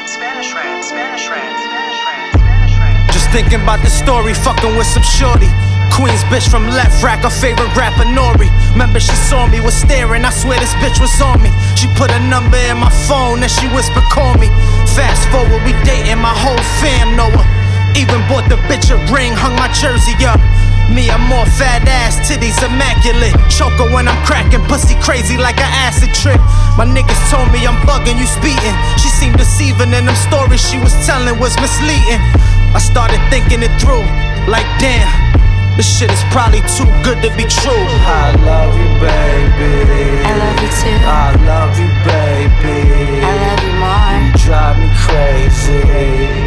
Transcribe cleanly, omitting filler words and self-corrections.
Just thinking about the story, fucking with some shorty. Queens bitch from left rack, her favorite rapper Nori. Remember she saw me, was staring, I swear this bitch was on me. She put a number in my phone and she whispered call me. Fast forward, we dating, my whole fam know her. Even bought the bitch a ring, hung my jersey up. Me, I'm more fat ass, titties immaculate. Choke her when I'm cracking, pussy crazy like an acid trip. My niggas told me I'm bugging, you speeding. She seemed deceiving and them stories she was telling was misleading. I started thinking it through, like damn, this shit is probably too good to be true. I love you, baby. I love you too. I love you, baby. I love you more. You drive me crazy.